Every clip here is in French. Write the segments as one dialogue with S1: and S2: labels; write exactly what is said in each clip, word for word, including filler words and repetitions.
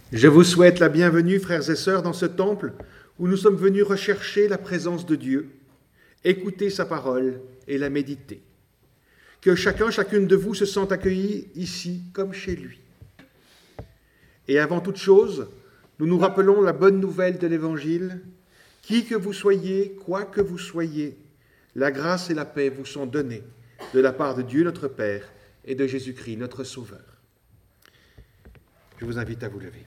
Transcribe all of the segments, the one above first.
S1: Je vous souhaite la bienvenue, frères et sœurs, dans ce temple où nous sommes venus rechercher la présence de Dieu, écouter sa parole et la méditer. Que chacun, chacune de vous se sente accueilli ici comme chez lui. Et avant toute chose, nous nous rappelons la bonne nouvelle de l'Évangile. Qui que vous soyez, quoi que vous soyez, la grâce et la paix vous sont données de la part de Dieu notre Père et de Jésus-Christ notre Sauveur. Je vous invite à vous lever.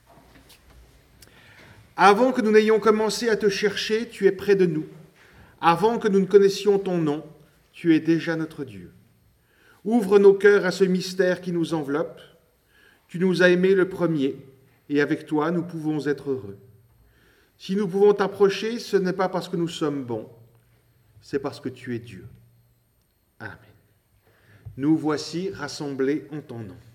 S1: Avant que nous n'ayons commencé à te chercher, tu es près de nous. Avant que nous ne connaissions ton nom, tu es déjà notre Dieu. Ouvre nos cœurs à ce mystère qui nous enveloppe. Tu nous as aimés le premier, et avec toi, nous pouvons être heureux. Si nous pouvons t'approcher, ce n'est pas parce que nous sommes bons, c'est parce que tu es Dieu. Amen. Nous voici rassemblés en ton nom.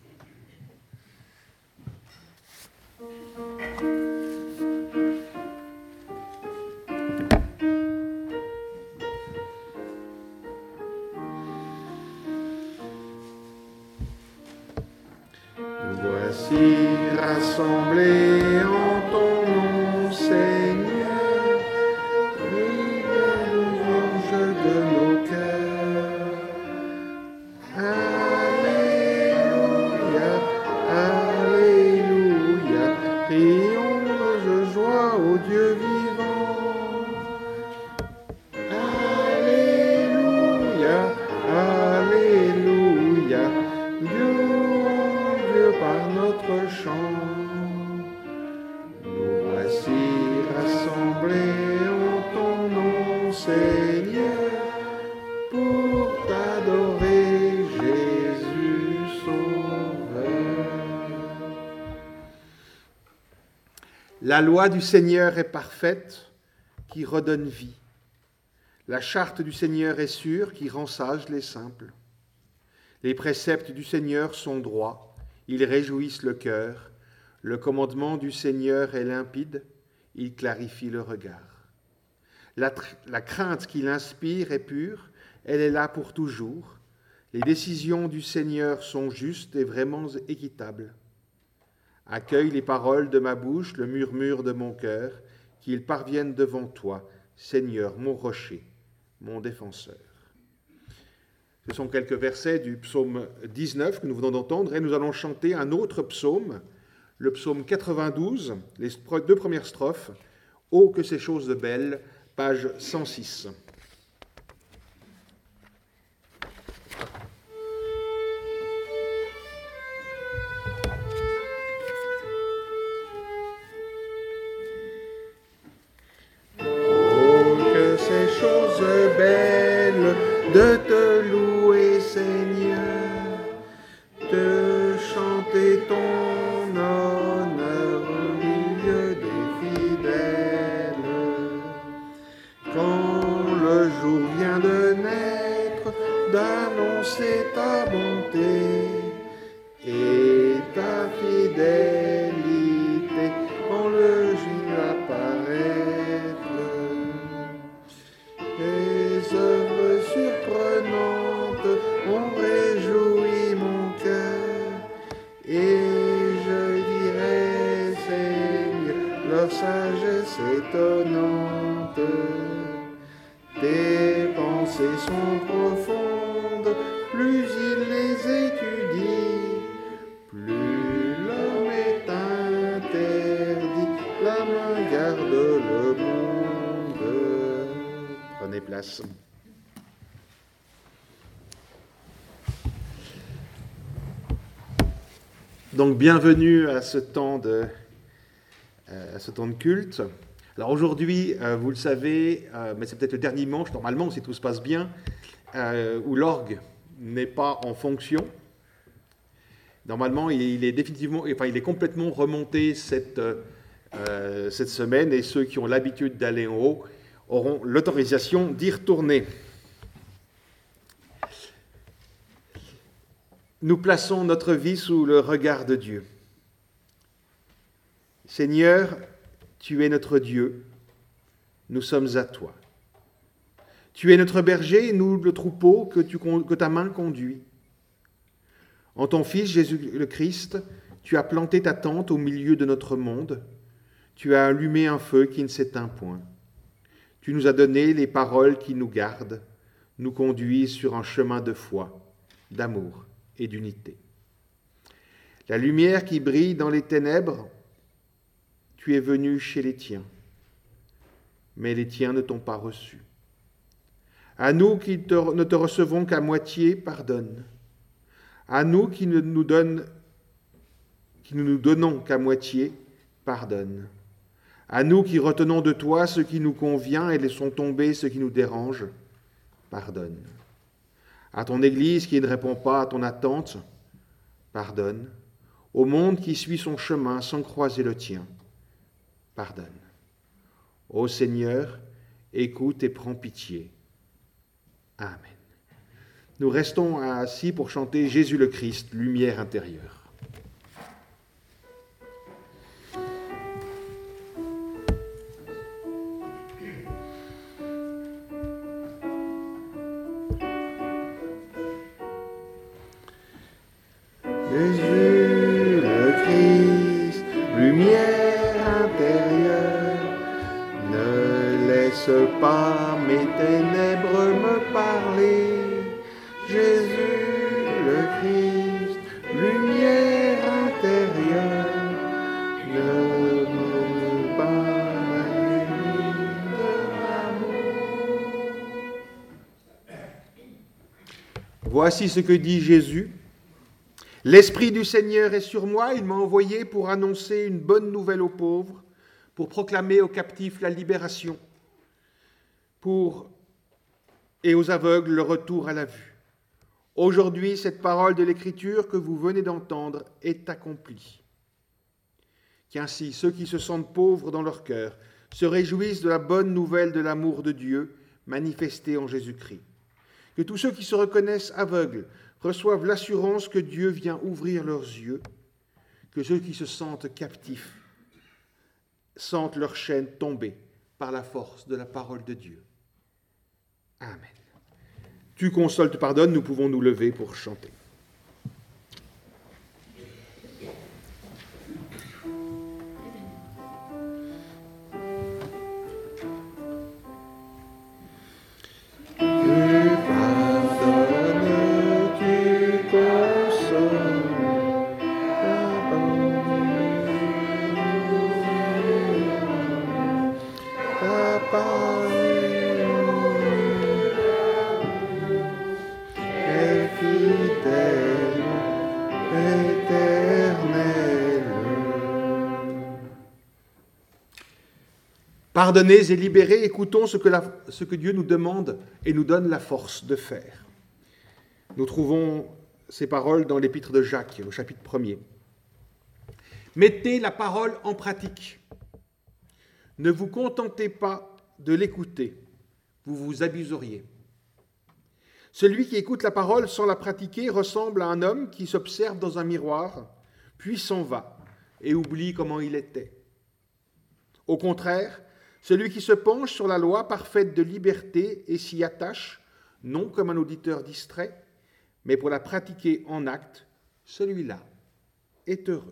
S1: Voici rassemblés en ton nom, Seigneur, les louanges de nos cœurs. Alléluia, Alléluia, prions de joie au Dieu vivant. Alléluia, Alléluia, Dieu par notre chant. Nous voici rassemblés en ton nom, Seigneur, pour t'adorer, Jésus Sauveur. La loi du Seigneur est parfaite, qui redonne vie. La charte du Seigneur est sûre, qui rend sages les simples. Les préceptes du Seigneur sont droits, ils réjouissent le cœur. Le commandement du Seigneur est limpide, il clarifie le regard. La, tr- la crainte qu'il inspire est pure, elle est là pour toujours. Les décisions du Seigneur sont justes et vraiment équitables. Accueille les paroles de ma bouche, le murmure de mon cœur, qu'ils parviennent devant toi, Seigneur, mon rocher, mon défenseur. Ce sont quelques versets du psaume dix-neuf que nous venons d'entendre et nous allons chanter un autre psaume, le psaume quatre-vingt-douze, les deux premières strophes. « Oh, que ces choses belles », page cent six. Oh, que ces choses belles de te louer, Seigneur, te chanter ton honneur au milieu des fidèles. Quand le jour vient de naître, d'annoncer ta bonté et ta fidélité quand le jour apparaître. Les œuvres surprenantes ont réjoui mon cœur, et je dirais, Seigneur, leur sagesse étonnante. Tes pensées sont profondes, plus il les étudie, plus l'homme est interdit, la main garde le monde. Prenez place. Donc, bienvenue à ce temps de, euh, à ce temps de culte. Alors aujourd'hui, euh, vous le savez, euh, mais c'est peut-être le dernier dimanche, normalement, si tout se passe bien, euh, où l'orgue n'est pas en fonction. Normalement, il, il est définitivement, enfin, il est complètement remonté cette, euh, cette semaine, et ceux qui ont l'habitude d'aller en haut auront l'autorisation d'y retourner. Nous plaçons notre vie sous le regard de Dieu. Seigneur, tu es notre Dieu, nous sommes à toi. Tu es notre berger, nous le troupeau que, tu, que ta main conduit. En ton Fils Jésus le Christ, Tu as planté ta tente au milieu de notre monde. Tu as allumé un feu qui ne s'éteint point. Tu nous as donné les paroles qui nous gardent, nous conduisent sur un chemin de foi, d'amour et d'unité. La lumière qui brille dans les ténèbres, tu es venu chez les tiens, mais les tiens ne t'ont pas reçu. À nous qui te, ne te recevons qu'à moitié, pardonne. À nous qui ne nous, donne, qui ne nous donnons qu'à moitié, pardonne. À nous qui retenons de toi ce qui nous convient et laissons tomber ce qui nous dérange, pardonne. À ton Église qui ne répond pas à ton attente, pardonne. Au monde qui suit son chemin sans croiser le tien, pardonne. Ô Seigneur, écoute et prends pitié. Amen. Nous restons assis pour chanter Jésus le Christ, lumière intérieure.
S2: Jésus le Christ, lumière intérieure, ne laisse pas mes ténèbres me parler. Jésus le Christ, lumière intérieure, ne me pas la nuit de l'amour.
S1: Voici ce que dit Jésus. L'Esprit du Seigneur est sur moi, il m'a envoyé pour annoncer une bonne nouvelle aux pauvres, pour proclamer aux captifs la libération, pour et aux aveugles le retour à la vue. Aujourd'hui, cette parole de l'Écriture que vous venez d'entendre est accomplie. Qu'ainsi ceux qui se sentent pauvres dans leur cœur se réjouissent de la bonne nouvelle de l'amour de Dieu manifesté en Jésus-Christ. Que tous ceux qui se reconnaissent aveugles reçoivent l'assurance que Dieu vient ouvrir leurs yeux, que ceux qui se sentent captifs sentent leurs chaînes tomber par la force de la parole de Dieu. Amen. Tu consoles, te pardonnes, nous pouvons nous lever pour chanter. Pardonnés et libérés, écoutons ce que, la, ce que Dieu nous demande et nous donne la force de faire. Nous trouvons ces paroles dans l'épître de Jacques, au chapitre premier. Mettez la parole en pratique. Ne vous contentez pas de l'écouter, vous vous abuseriez. Celui qui écoute la parole sans la pratiquer ressemble à un homme qui s'observe dans un miroir, puis s'en va et oublie comment il était. Au contraire, celui qui se penche sur la loi parfaite de liberté et s'y attache, non comme un auditeur distrait, mais pour la pratiquer en acte, celui-là est heureux.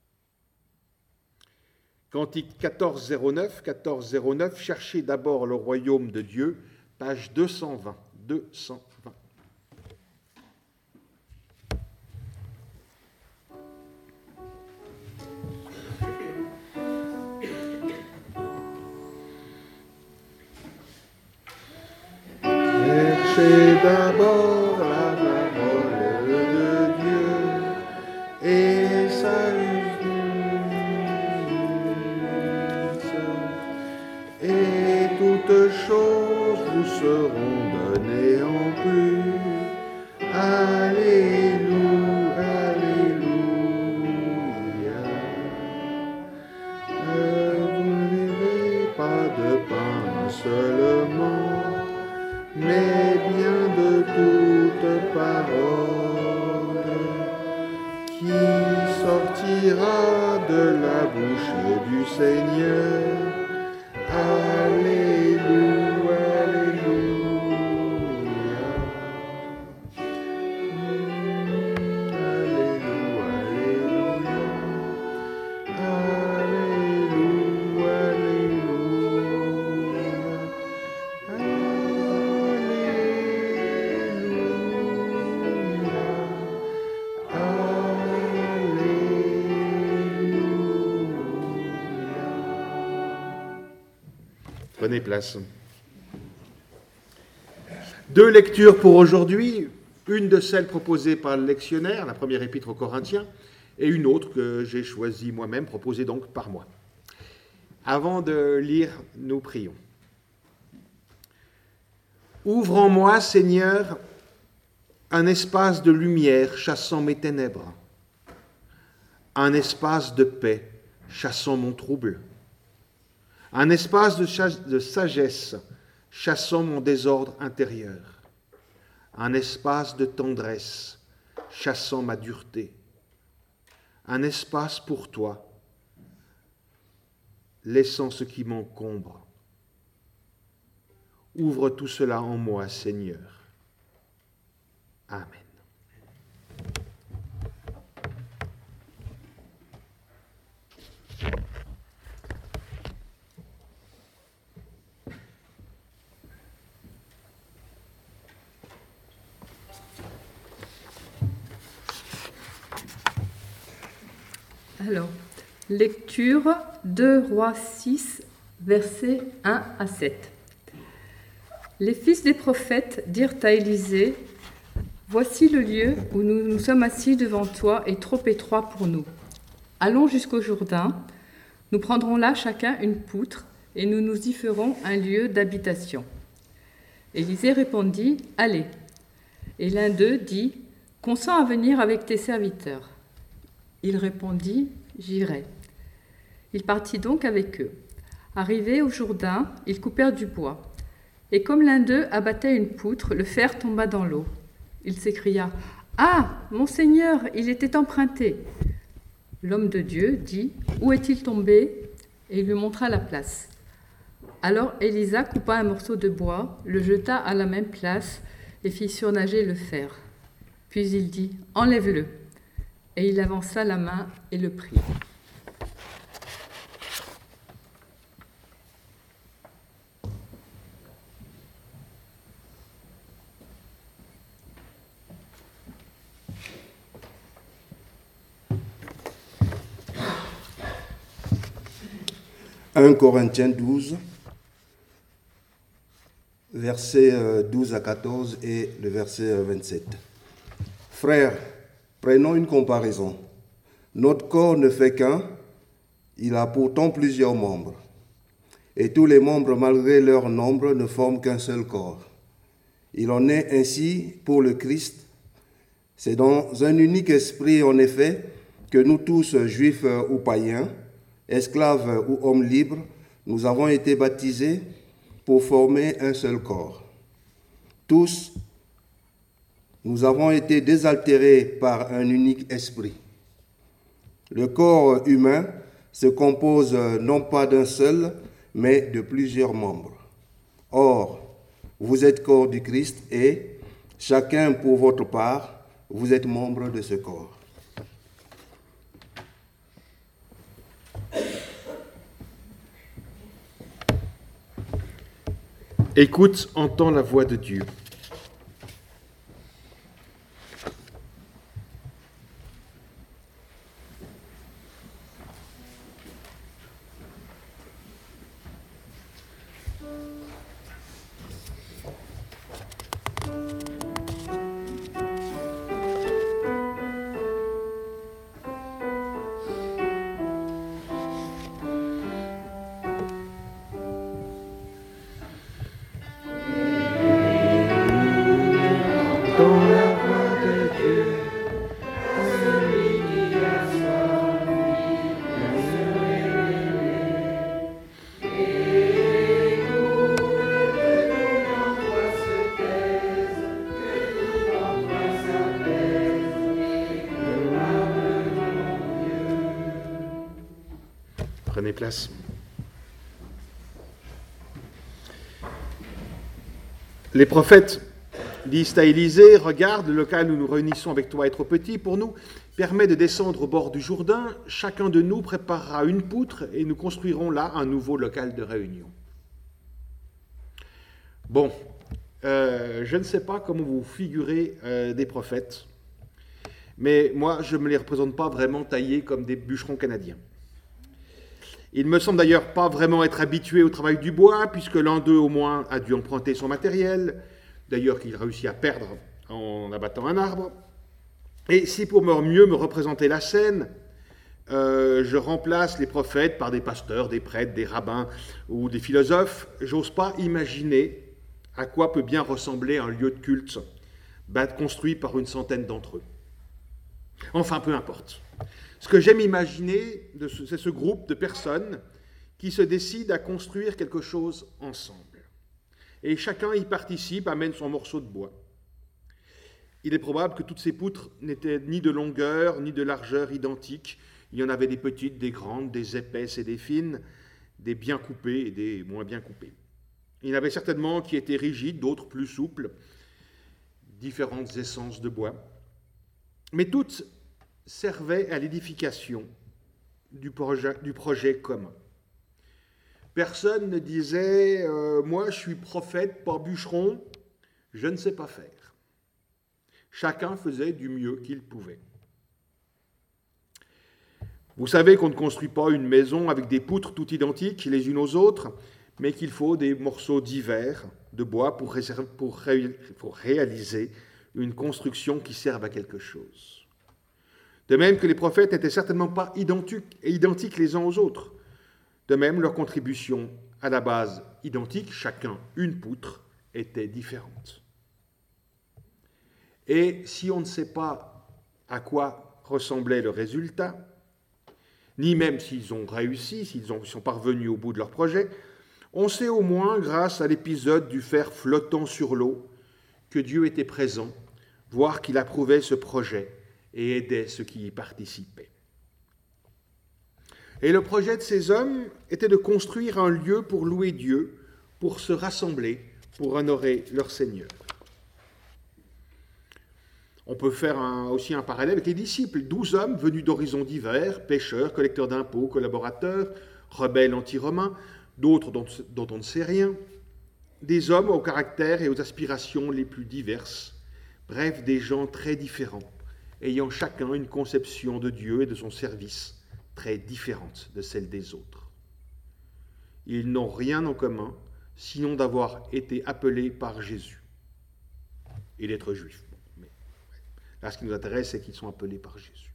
S1: Cantique quatorze zéro neuf, quatorze zéro neuf, cherchez d'abord le royaume de Dieu, page deux cent vingt, deux cent vingt.
S2: Cherchez d'abord la parole de Dieu et sa justice, et toutes choses vous seront données en plus. Alléluia, alléluia. Ne vous vivez pas de pain seulement, mais bien de toute parole qui sortira de la bouche du Seigneur. Alléluia, alléluia. Alléluia, alléluia.
S1: Prenez place. Deux lectures pour aujourd'hui, une de celles proposées par le lectionnaire, la première épître aux Corinthiens, et une autre que j'ai choisie moi-même, proposée donc par moi. Avant de lire, nous prions. Ouvre en moi, Seigneur, un espace de lumière chassant mes ténèbres, un espace de paix chassant mon trouble, un espace de, cha- de sagesse chassant mon désordre intérieur, un espace de tendresse chassant ma dureté, un espace pour toi, laissant ce qui m'encombre. Ouvre tout cela en moi, Seigneur. Amen.
S3: Alors, lecture deux Rois six, versets un à sept. Les fils des prophètes dirent à Élisée, « Voici le lieu où nous nous sommes assis devant toi est trop étroit pour nous. Allons jusqu'au Jourdain, nous prendrons là chacun une poutre et nous nous y ferons un lieu d'habitation. » Élisée répondit, « Allez. » Et l'un d'eux dit, « Consens à venir avec tes serviteurs. » Il répondit, « J'irai. » Il partit donc avec eux. Arrivés au Jourdain, ils coupèrent du bois. Et comme l'un d'eux abattait une poutre, le fer tomba dans l'eau. Il s'écria, « Ah, mon Seigneur, il était emprunté !» L'homme de Dieu dit, « Où est-il tombé ?» Et il lui montra la place. Alors Élisa coupa un morceau de bois, le jeta à la même place et fit surnager le fer. Puis il dit, « Enlève-le !» Et il avança la main et le prit.
S4: un Corinthiens douze, versets douze à quatorze et le verset vingt-sept. Frères, prenons une comparaison. Notre corps ne fait qu'un, il a pourtant plusieurs membres. Et tous les membres, malgré leur nombre, ne forment qu'un seul corps. Il en est ainsi pour le Christ. C'est dans un unique esprit, en effet, que nous tous, juifs ou païens, esclaves ou hommes libres, nous avons été baptisés pour former un seul corps. Tous, nous avons été désaltérés par un unique esprit. Le corps humain se compose non pas d'un seul, mais de plusieurs membres. Or, vous êtes corps du Christ et, chacun pour votre part, vous êtes membre de ce corps.
S1: Écoute, entends la voix de Dieu. Prenez place. Les prophètes disent à Élisée, « Regarde, le local où nous nous réunissons avec toi est trop petit pour nous. Permets de descendre au bord du Jourdain. Chacun de nous préparera une poutre et nous construirons là un nouveau local de réunion. » Bon, euh, je ne sais pas comment vous figurez euh, des prophètes, mais moi, je ne me les représente pas vraiment taillés comme des bûcherons canadiens. Il ne me semble d'ailleurs pas vraiment être habitué au travail du bois, puisque l'un d'eux au moins a dû emprunter son matériel, d'ailleurs qu'il réussit à perdre en abattant un arbre. Et si pour mieux me représenter la scène, euh, je remplace les prophètes par des pasteurs, des prêtres, des rabbins ou des philosophes, j'ose pas imaginer à quoi peut bien ressembler un lieu de culte construit par une centaine d'entre eux. Enfin, peu importe. Ce que j'aime imaginer, c'est ce groupe de personnes qui se décident à construire quelque chose ensemble. Et chacun y participe, amène son morceau de bois. Il est probable que toutes ces poutres n'étaient ni de longueur ni de largeur identiques. Il y en avait des petites, des grandes, des épaisses et des fines, des bien coupées et des moins bien coupées. Il y en avait certainement qui étaient rigides, d'autres plus souples, différentes essences de bois. Mais toutes servaient à l'édification du projet, du projet commun. Personne ne disait euh, « moi je suis prophète, pas bûcheron, je ne sais pas faire ». Chacun faisait du mieux qu'il pouvait. Vous savez qu'on ne construit pas une maison avec des poutres toutes identiques les unes aux autres, mais qu'il faut des morceaux divers de bois pour, ré- pour, ré- pour réaliser une construction qui serve à quelque chose. De même que les prophètes n'étaient certainement pas identiques, identiques les uns aux autres. De même, leur contribution à la base identique, chacun une poutre, était différente. Et si on ne sait pas à quoi ressemblait le résultat, ni même s'ils ont réussi, s'ils ont, sont parvenus au bout de leur projet, on sait au moins, grâce à l'épisode du fer flottant sur l'eau, que Dieu était présent, voire qu'il approuvait ce projet et aidait ceux qui y participaient. Et le projet de ces hommes était de construire un lieu pour louer Dieu, pour se rassembler, pour honorer leur Seigneur. On peut faire un, aussi un parallèle avec les disciples, douze hommes venus d'horizons divers, pêcheurs, collecteurs d'impôts, collaborateurs, rebelles anti-romains, d'autres dont, dont on ne sait rien, des hommes aux caractères et aux aspirations les plus diverses, bref, des gens très différents, ayant chacun une conception de Dieu et de son service très différente de celle des autres. Ils n'ont rien en commun, sinon d'avoir été appelés par Jésus et d'être juifs. Bon, mais là, ce qui nous intéresse, c'est qu'ils sont appelés par Jésus.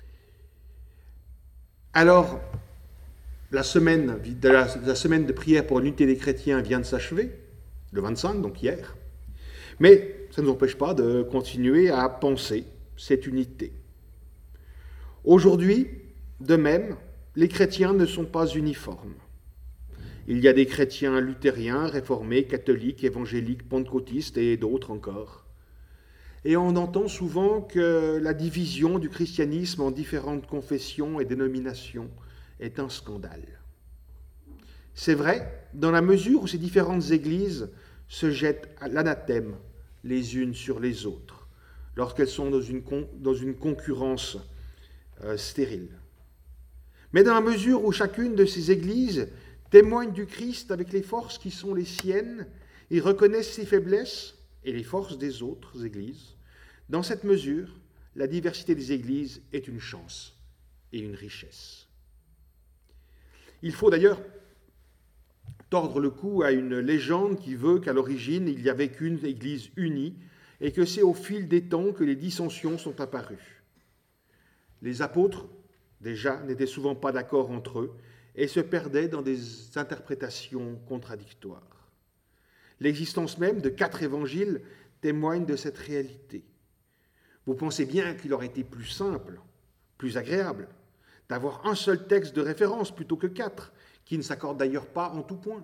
S1: Alors, la semaine de, la, la semaine de prière pour l'unité des chrétiens vient de s'achever, le vingt-cinq, donc hier, mais ça ne nous empêche pas de continuer à penser cette unité. Aujourd'hui, de même, les chrétiens ne sont pas uniformes. Il y a des chrétiens luthériens, réformés, catholiques, évangéliques, pentecôtistes et d'autres encore. Et on entend souvent que la division du christianisme en différentes confessions et dénominations est un scandale. C'est vrai, dans la mesure où ces différentes églises se jettent à l'anathème les unes sur les autres, lorsqu'elles sont dans une, con, dans une concurrence euh, stérile. Mais dans la mesure où chacune de ces églises témoigne du Christ avec les forces qui sont les siennes et reconnaissent ses faiblesses et les forces des autres églises, dans cette mesure, la diversité des églises est une chance et une richesse. Il faut d'ailleurs tordre le cou à une légende qui veut qu'à l'origine, il n'y avait qu'une église unie et que c'est au fil des temps que les dissensions sont apparues. Les apôtres, déjà, n'étaient souvent pas d'accord entre eux et se perdaient dans des interprétations contradictoires. L'existence même de quatre évangiles témoigne de cette réalité. Vous pensez bien qu'il aurait été plus simple, plus agréable, d'avoir un seul texte de référence plutôt que quatre, qui ne s'accordent d'ailleurs pas en tout point.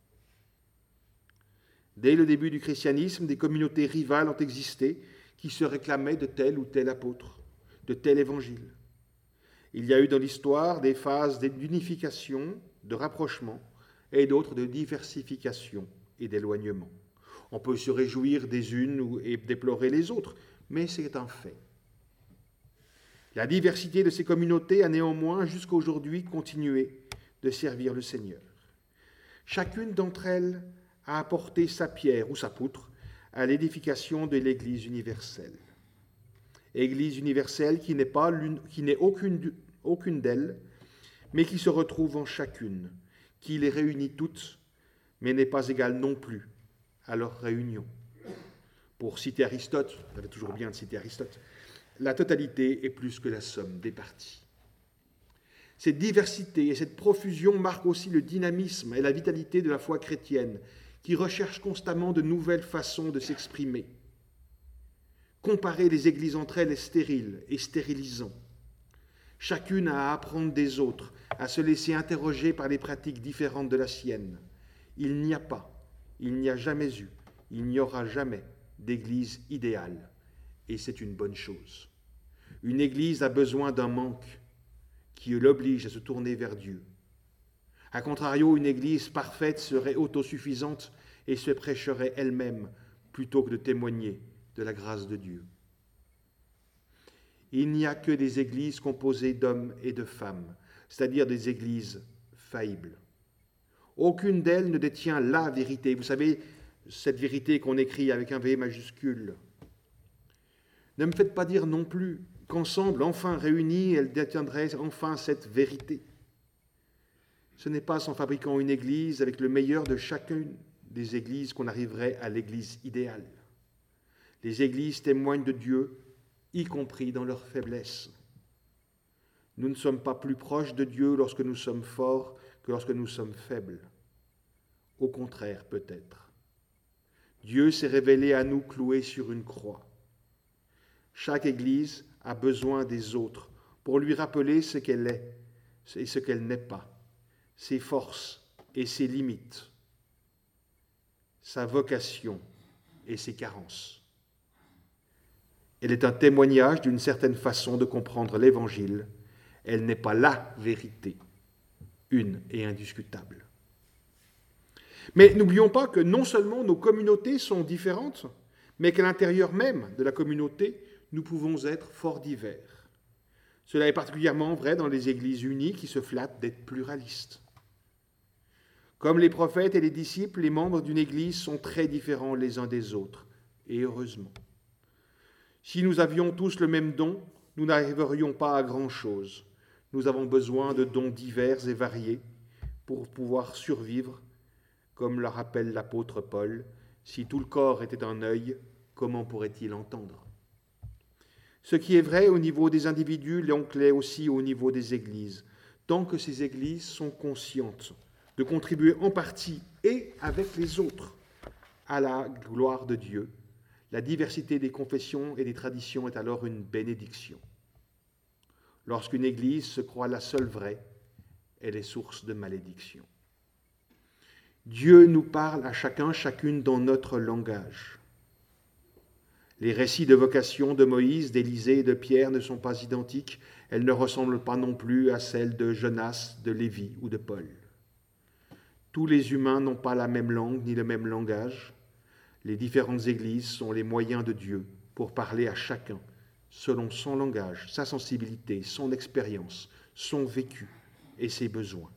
S1: Dès le début du christianisme, des communautés rivales ont existé qui se réclamaient de tel ou tel apôtre, de tel évangile. Il y a eu dans l'histoire des phases d'unification, de rapprochement, et d'autres de diversification et d'éloignement. On peut se réjouir des unes et déplorer les autres, mais c'est un fait. La diversité de ces communautés a néanmoins jusqu'à aujourd'hui continué de servir le Seigneur. Chacune d'entre elles a apporté sa pierre ou sa poutre à l'édification de l'Église universelle. Église universelle qui n'est pas l'une, qui n'est aucune, aucune d'elles, mais qui se retrouve en chacune, qui les réunit toutes, mais n'est pas égale non plus à leur réunion. Pour citer Aristote, ça va toujours bien de citer Aristote, la totalité est plus que la somme des parties. Cette diversité et cette profusion marquent aussi le dynamisme et la vitalité de la foi chrétienne, qui recherche constamment de nouvelles façons de s'exprimer. Comparer les églises entre elles est stérile et stérilisant. Chacune a à apprendre des autres, à se laisser interroger par les pratiques différentes de la sienne. Il n'y a pas, il n'y a jamais eu, il n'y aura jamais d'église idéale, et c'est une bonne chose. Une église a besoin d'un manque qui l'oblige à se tourner vers Dieu. A contrario, une église parfaite serait autosuffisante et se prêcherait elle-même plutôt que de témoigner de la grâce de Dieu. Il n'y a que des églises composées d'hommes et de femmes, c'est-à-dire des églises faillibles. Aucune d'elles ne détient la vérité. Vous savez, cette vérité qu'on écrit avec un V majuscule. Ne me faites pas dire non plus qu'ensemble, enfin réunies, elles détiendraient enfin cette vérité. Ce n'est pas en fabriquant une église avec le meilleur de chacune des églises qu'on arriverait à l'église idéale. Les églises témoignent de Dieu, y compris dans leur faiblesse. Nous ne sommes pas plus proches de Dieu lorsque nous sommes forts que lorsque nous sommes faibles. Au contraire, peut-être. Dieu s'est révélé à nous cloués sur une croix. Chaque église a besoin des autres pour lui rappeler ce qu'elle est et ce qu'elle n'est pas, ses forces et ses limites, sa vocation et ses carences. Elle est un témoignage d'une certaine façon de comprendre l'Évangile. Elle n'est pas la vérité, une et indiscutable. Mais n'oublions pas que non seulement nos communautés sont différentes, mais qu'à l'intérieur même de la communauté, nous pouvons être fort divers. Cela est particulièrement vrai dans les églises unies qui se flattent d'être pluralistes. Comme les prophètes et les disciples, les membres d'une église sont très différents les uns des autres, et heureusement. Si nous avions tous le même don, nous n'arriverions pas à grand-chose. Nous avons besoin de dons divers et variés pour pouvoir survivre, comme le rappelle l'apôtre Paul. Si tout le corps était un œil, comment pourrait-il entendre ? Ce qui est vrai au niveau des individus, donc l'est aussi au niveau des églises, tant que ces églises sont conscientes de contribuer en partie et avec les autres à la gloire de Dieu. La diversité des confessions et des traditions est alors une bénédiction. Lorsqu'une église se croit la seule vraie, elle est source de malédiction. Dieu nous parle à chacun, chacune dans notre langage. Les récits de vocation de Moïse, d'Élisée et de Pierre ne sont pas identiques. Elles ne ressemblent pas non plus à celles de Jonas, de Lévi ou de Paul. Tous les humains n'ont pas la même langue ni le même langage. Les différentes églises sont les moyens de Dieu pour parler à chacun selon son langage, sa sensibilité, son expérience, son vécu et ses besoins.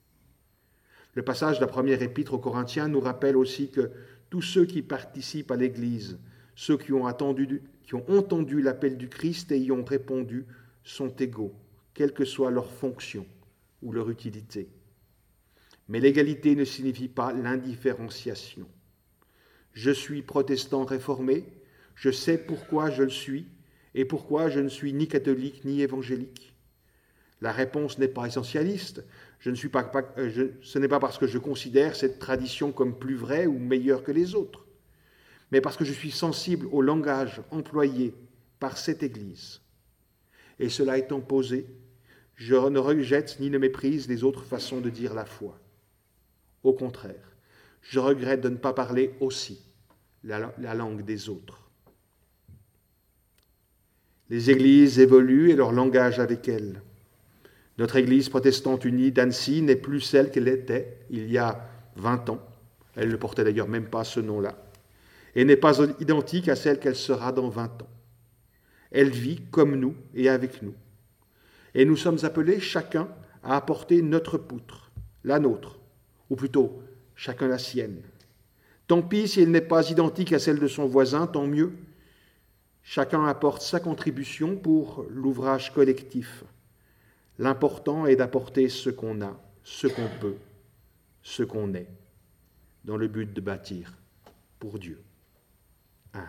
S1: Le passage de la première épître aux Corinthiens nous rappelle aussi que tous ceux qui participent à l'Église, ceux qui ont, attendu, qui ont entendu l'appel du Christ et y ont répondu, sont égaux, quelle que soit leur fonction ou leur utilité. Mais l'égalité ne signifie pas l'indifférenciation. Je suis protestant réformé, je sais pourquoi je le suis et pourquoi je ne suis ni catholique ni évangélique. La réponse n'est pas essentialiste. Je ne suis pas, pas, je, ce n'est pas parce que je considère cette tradition comme plus vraie ou meilleure que les autres, mais parce que je suis sensible au langage employé par cette Église. Et cela étant posé, je ne rejette ni ne méprise les autres façons de dire la foi. Au contraire, je regrette de ne pas parler aussi la, la langue des autres. Les églises évoluent et leur langage avec elles. Notre église protestante unie d'Annecy n'est plus celle qu'elle était il y a vingt ans. Elle ne portait d'ailleurs même pas ce nom-là. Et n'est pas identique à celle qu'elle sera dans vingt ans. Elle vit comme nous et avec nous. Et nous sommes appelés chacun à apporter notre poutre, la nôtre, ou plutôt chacun la sienne. Tant pis si elle n'est pas identique à celle de son voisin, tant mieux. Chacun apporte sa contribution pour l'ouvrage collectif. L'important est d'apporter ce qu'on a, ce qu'on peut, ce qu'on est, dans le but de bâtir pour Dieu. Amen.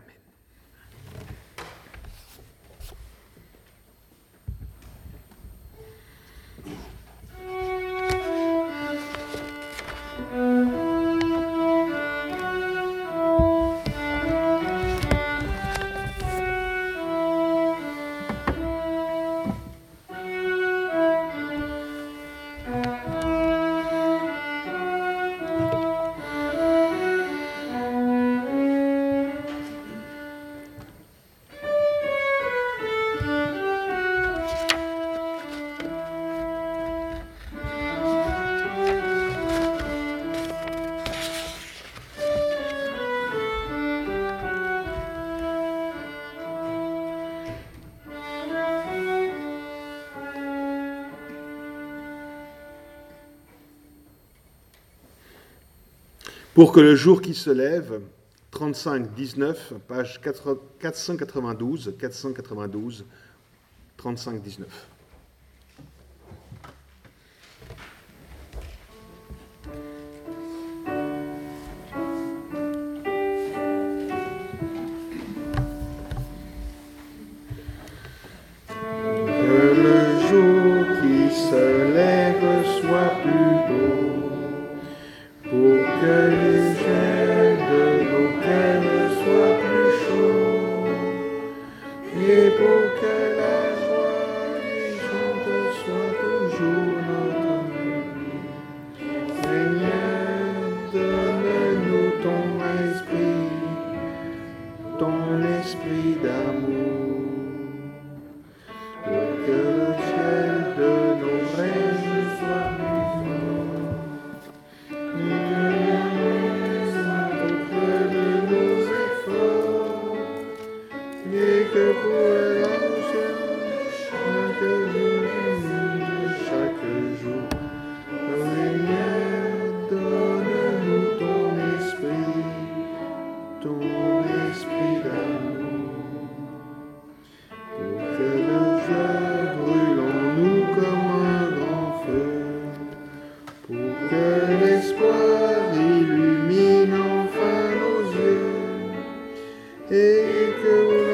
S1: Pour que le jour qui se lève, trente-cinq dix-neuf, page quatre cent quatre-vingt-douze, quatre cent quatre-vingt-douze, trente-cinq dix-neuf.
S2: Que le jour qui se lève soit plus beau, pour que les gels de nos cœurs soient plus chauds, et pour que la joie des chants soit toujours notre vie. Seigneur, donne-nous ton esprit, ton esprit d'amour, pour que le ciel de nos rêves soit plus fort. Et que pour l'ange, chaque jour, chaque jour, Seigneur, donne-nous ton esprit, ton esprit d'amour, pour que le feu brûle en nous comme un grand feu, pour que l'espoir illumine enfin nos yeux, et que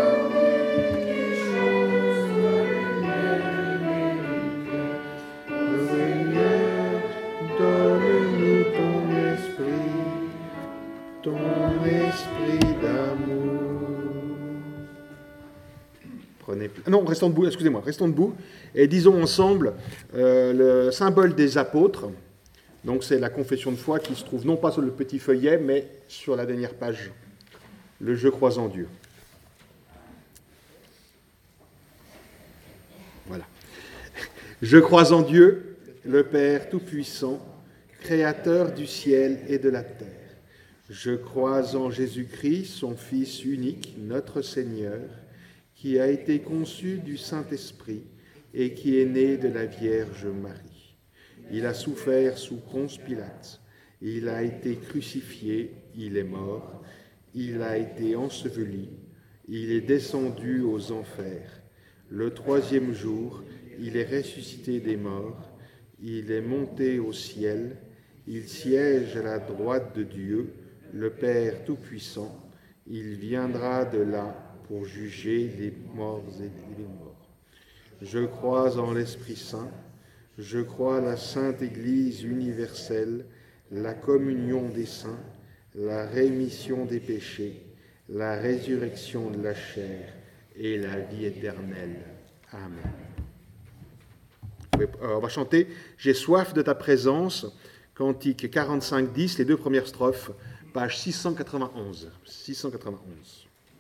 S2: donne-nous ton esprit, ton esprit d'amour.
S1: Prenez... Non, restons debout, excusez-moi, restons debout et disons ensemble euh, le symbole des apôtres. Donc c'est la confession de foi qui se trouve non pas sur le petit feuillet, mais sur la dernière page. Le je crois en Dieu. Voilà. Je crois en Dieu, le Père Tout-Puissant, Créateur du ciel et de la terre. Je crois en Jésus-Christ, son Fils unique, notre Seigneur, qui a été conçu du Saint-Esprit et qui est né de la Vierge Marie. Il a souffert sous Ponce Pilate. Il a été crucifié, il est mort. Il a été enseveli, il est descendu aux enfers. Le troisième jour, il est ressuscité des morts, il est monté au ciel, il siège à la droite de Dieu, le Père Tout-Puissant. Il viendra de là pour juger les morts et les morts. Je crois en l'Esprit Saint, je crois la Sainte Église universelle, la communion des saints, la rémission des péchés, la résurrection de la chair et la vie éternelle. Amen. On va chanter « J'ai soif de ta présence », cantique quarante-cinq dix, les deux premières strophes, page six cent quatre-vingt-onze. six cent quatre-vingt-onze.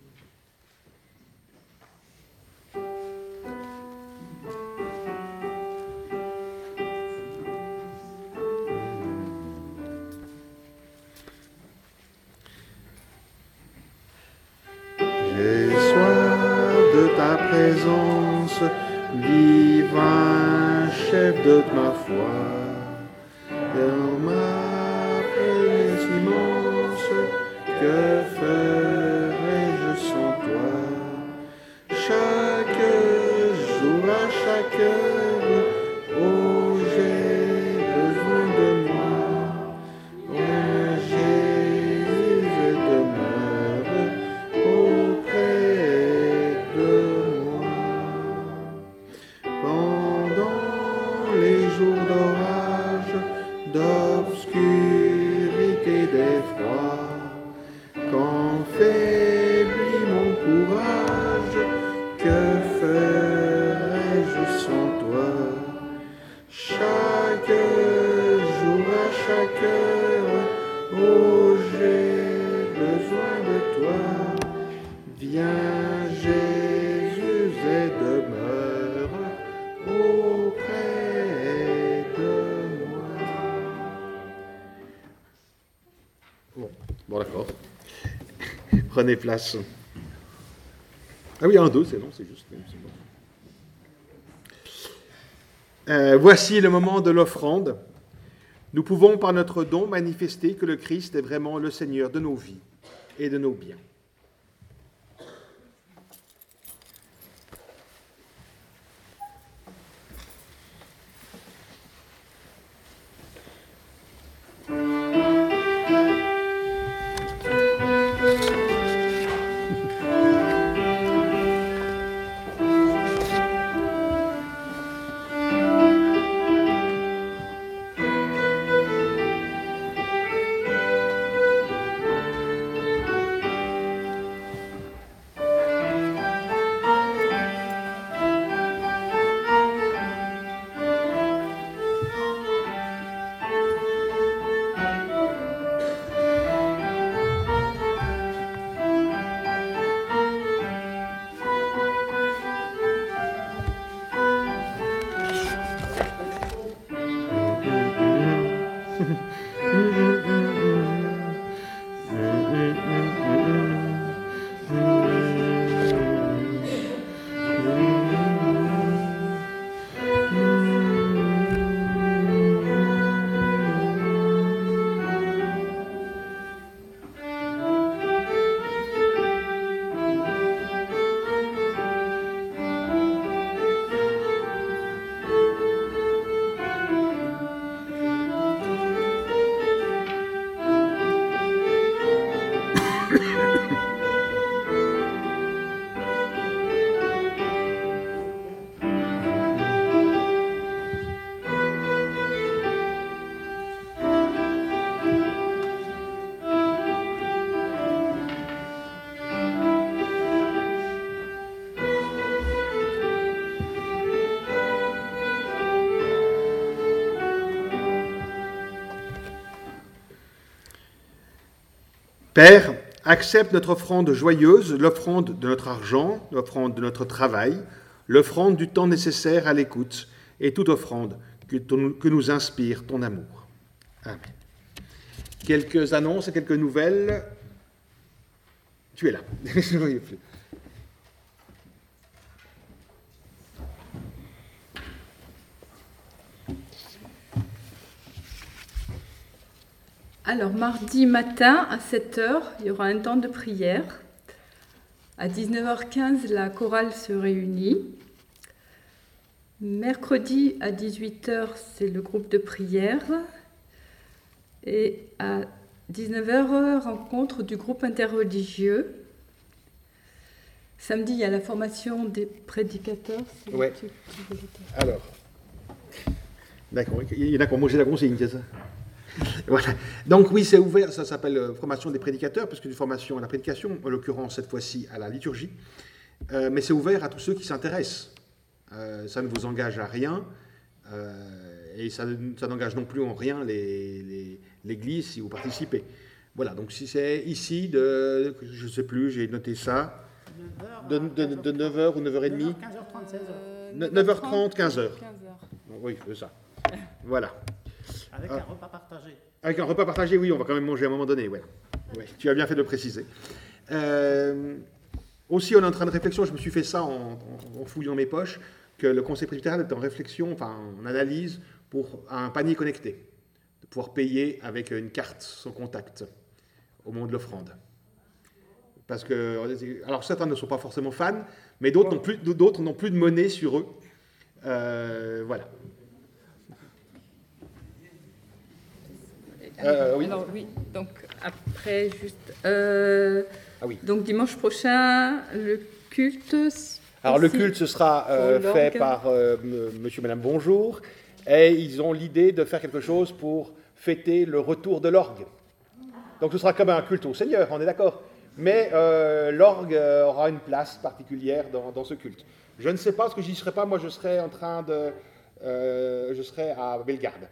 S2: J'ai soif de ta présence, divin chef de ma foi, dans ma présence immense, que ferais-je sans toi? Chaque jour, à chaque heure, pendant les jours d'orage, d'obscurité, d'effroi, quand faiblit mon courage, que ferais-je sans toi? Chaque jour, à chaque heure, oh, j'ai besoin de toi. Viens, Jésus, et demeure auprès de moi.
S1: Bon, bon d'accord. Prenez place. Ah oui, un, deux, c'est non, c'est juste. C'est bon. Euh, voici le moment de l'offrande. Nous pouvons, par notre don, manifester que le Christ est vraiment le Seigneur de nos vies et de nos biens. Père, accepte notre offrande joyeuse, l'offrande de notre argent, l'offrande de notre travail, l'offrande du temps nécessaire à l'écoute et toute offrande que, ton, que nous inspire ton amour. Amen. Quelques annonces et quelques nouvelles. Tu es là.
S3: Alors, mardi matin, à sept heures, il y aura un temps de prière. À dix-neuf heures quinze, la chorale se réunit. Mercredi, à dix-huit heures, c'est le groupe de prière. Et à dix-neuf heures, rencontre du groupe interreligieux. Samedi, il y a la formation des prédicateurs.
S1: Oui. Alors, d'accord, il y en a qui ont mangé la consigne, c'est ça? Voilà. Donc oui, c'est ouvert, ça s'appelle euh, formation des prédicateurs, parce que c'est une formation à la prédication, en l'occurrence cette fois-ci à la liturgie, euh, mais c'est ouvert à tous ceux qui s'intéressent. Euh, ça ne vous engage à rien, euh, et ça, ça n'engage non plus en rien les, les, l'Église si vous participez. Voilà, donc si c'est ici, de, je ne sais plus, j'ai noté ça, de, de, de neuf heures ou neuf heures trente,
S5: quinze heures trente, seize heures.
S3: neuf heures trente, quinze heures.
S1: Oui, c'est ça. Voilà.
S5: Avec
S1: ah.
S5: un repas partagé.
S1: Avec un repas partagé, oui, on va quand même manger à un moment donné. Ouais. Ouais, tu as bien fait de le préciser. Euh, aussi, on est en train de réflexion, je me suis fait ça en, en, en fouillant mes poches, que le conseil presbytéral est en réflexion, enfin en analyse, pour un panier connecté, de pouvoir payer avec une carte sans contact au moment de l'offrande. Parce que, alors certains ne sont pas forcément fans, mais d'autres n'ont plus, d'autres n'ont plus de monnaie sur eux. Euh, voilà. Euh, oui.
S3: Alors oui, donc après juste... Euh,
S1: ah oui.
S3: Donc dimanche prochain, le culte
S1: Alors le
S3: Aussi,
S1: culte, ce sera euh,
S3: pour
S1: fait
S3: l'orgue.
S1: par euh, m- monsieur et madame Bonjour, et ils ont l'idée de faire quelque chose pour fêter le retour de l'orgue. Donc ce sera comme un culte au Seigneur, on est d'accord. Mais euh, l'orgue euh, aura une place particulière dans, dans ce culte. Je ne sais pas, parce que j'y serai pas, moi je serai en train de... euh, je serai à Bellegarde.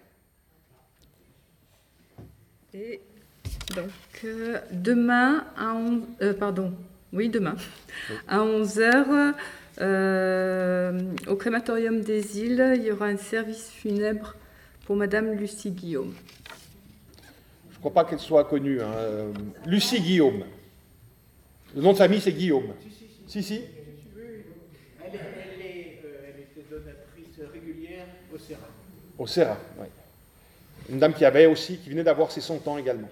S3: Et donc, euh, demain, à onze, euh, pardon, oui, demain, à onze heures, euh, au crématorium des îles, il y aura un service funèbre pour Madame Lucie Guillaume.
S1: Je ne crois pas qu'elle soit connue. Hein. Euh, Lucie Guillaume. Le nom de famille, c'est Guillaume. Si, si.
S5: Elle, est- elle, est, euh, elle était donatrice régulière au Sérat.
S1: Au Serra, oui. Une dame qui avait aussi, qui venait d'avoir ses cent ans également.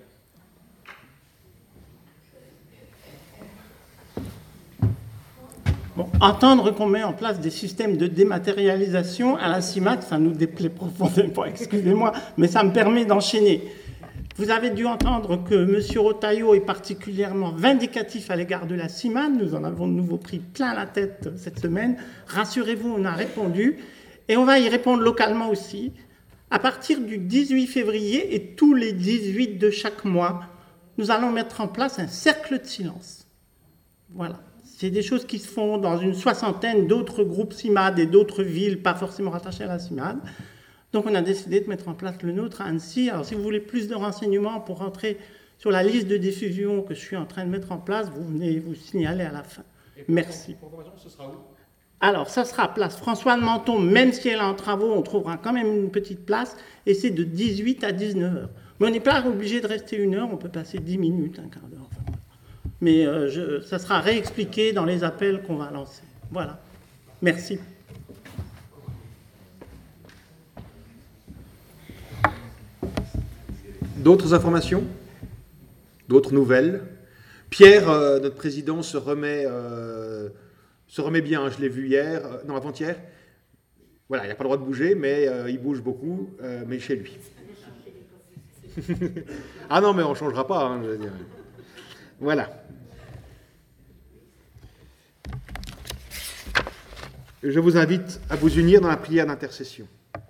S6: Bon, entendre qu'on met en place des systèmes de dématérialisation à la CIMAC, ça nous déplaît profondément, excusez-moi, mais ça me permet d'enchaîner. Vous avez dû entendre que M. Rotaillot est particulièrement vindicatif à l'égard de la CIMAD. Nous en avons de nouveau pris plein la tête cette semaine. Rassurez-vous, on a répondu. Et on va y répondre localement aussi. À partir du dix-huit février et tous les dix-huit de chaque mois, nous allons mettre en place un cercle de silence. Voilà. C'est des choses qui se font dans une soixantaine d'autres groupes CIMAD et d'autres villes, pas forcément rattachées à la CIMAD. Donc on a décidé de mettre en place le nôtre à Annecy. Alors si vous voulez plus de renseignements pour rentrer sur la liste de diffusion que je suis en train de mettre en place, vous venez vous signaler à la fin. Merci.
S1: Pour information, ce sera où?
S6: Alors ça sera place François de Menton, même si elle est en travaux, on trouvera quand même une petite place, et c'est de dix-huit à dix-neuf heures. Mais on n'est pas obligé de rester une heure, on peut passer dix minutes, un quart d'heure. Enfin, mais euh, je, ça sera réexpliqué dans les appels qu'on va lancer. Voilà. Merci.
S1: D'autres informations? D'autres nouvelles? Pierre, euh, notre président, se remet, euh, se remet bien, je l'ai vu hier, euh, non, avant-hier. Voilà, il n'a pas le droit de bouger, mais euh, il bouge beaucoup, euh, mais chez lui. Ah non, mais on ne changera pas, hein, je veux dire. Voilà. Je vous invite à vous unir dans la prière d'intercession.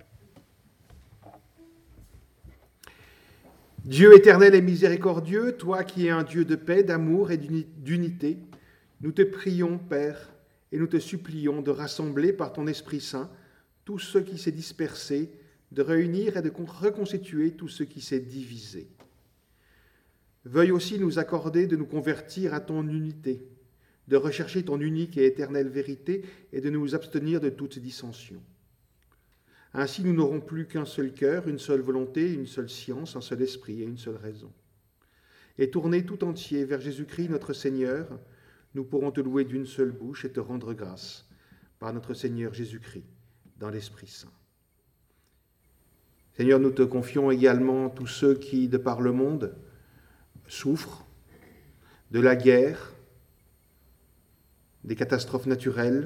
S1: Dieu éternel et miséricordieux, toi qui es un Dieu de paix, d'amour et d'unité, nous te prions, Père, et nous te supplions de rassembler par ton Esprit Saint tout ce qui s'est dispersé, de réunir et de reconstituer tout ce qui s'est divisé. Veuille aussi nous accorder de nous convertir à ton unité, de rechercher ton unique et éternelle vérité et de nous abstenir de toute dissension. Ainsi, nous n'aurons plus qu'un seul cœur, une seule volonté, une seule science, un seul esprit et une seule raison. Et tournés tout entier vers Jésus-Christ, notre Seigneur, nous pourrons te louer d'une seule bouche et te rendre grâce par notre Seigneur Jésus-Christ, dans l'Esprit Saint. Seigneur, nous te confions également tous ceux qui, de par le monde, souffrent de la guerre, des catastrophes naturelles,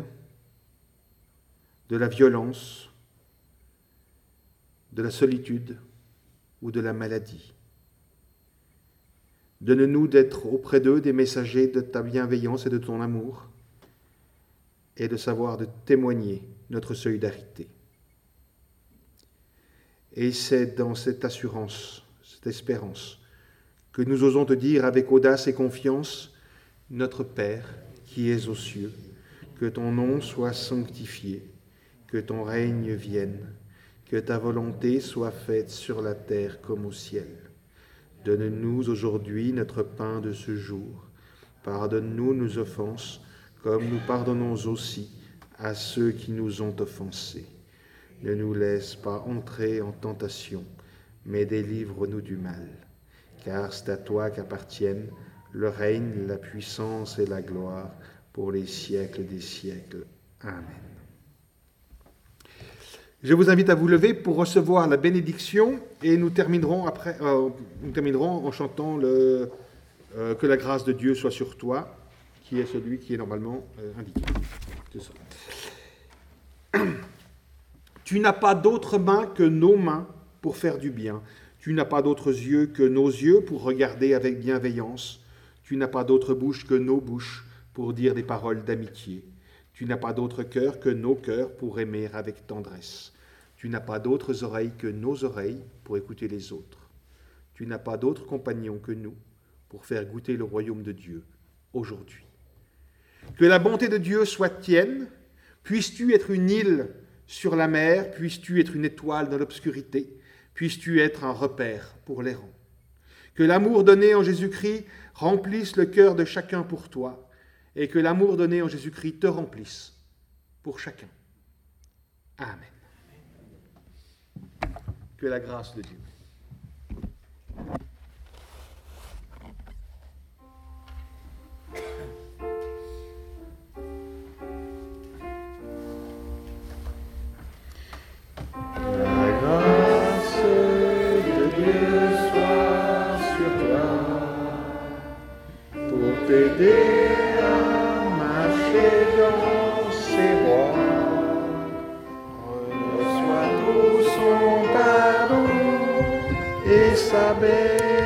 S1: de la violence, de la solitude ou de la maladie. Donne-nous d'être auprès d'eux des messagers de ta bienveillance et de ton amour et de savoir de témoigner notre solidarité. Et c'est dans cette assurance, cette espérance, que nous osons te dire avec audace et confiance, notre Père qui es aux cieux, que ton nom soit sanctifié, que ton règne vienne, que ta volonté soit faite sur la terre comme au ciel. Donne-nous aujourd'hui notre pain de ce jour. Pardonne-nous nos offenses, comme nous pardonnons aussi à ceux qui nous ont offensés. Ne nous laisse pas entrer en tentation, mais délivre-nous du mal. Car c'est à toi qu'appartiennent le règne, la puissance et la gloire pour les siècles des siècles. Amen. Je vous invite à vous lever pour recevoir la bénédiction et nous terminerons, après, euh, nous terminerons en chantant le, euh, que la grâce de Dieu soit sur toi, qui est celui qui est normalement euh, indiqué. C'est ça. Tu n'as pas d'autre main que nos mains pour faire du bien. Tu n'as pas d'autres yeux que nos yeux pour regarder avec bienveillance. Tu n'as pas d'autre bouche que nos bouches pour dire des paroles d'amitié. Tu n'as pas d'autre cœur que nos cœurs pour aimer avec tendresse. Tu n'as pas d'autres oreilles que nos oreilles pour écouter les autres. Tu n'as pas d'autres compagnons que nous pour faire goûter le royaume de Dieu aujourd'hui. Que la bonté de Dieu soit tienne. Puisses-tu être une île sur la mer, puisses-tu être une étoile dans l'obscurité, puisses-tu être un repère pour l'errant. Que l'amour donné en Jésus-Christ remplisse le cœur de chacun pour toi, et que l'amour donné en Jésus-Christ te remplisse pour chacun. Amen. Que la grâce de Dieu.
S2: La grâce de Dieu soit sur toi pour t'aider à marcher dans ses voies. Reçois tout son pardon et sa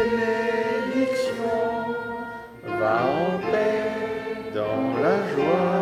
S2: bénédiction. Va en paix dans la joie.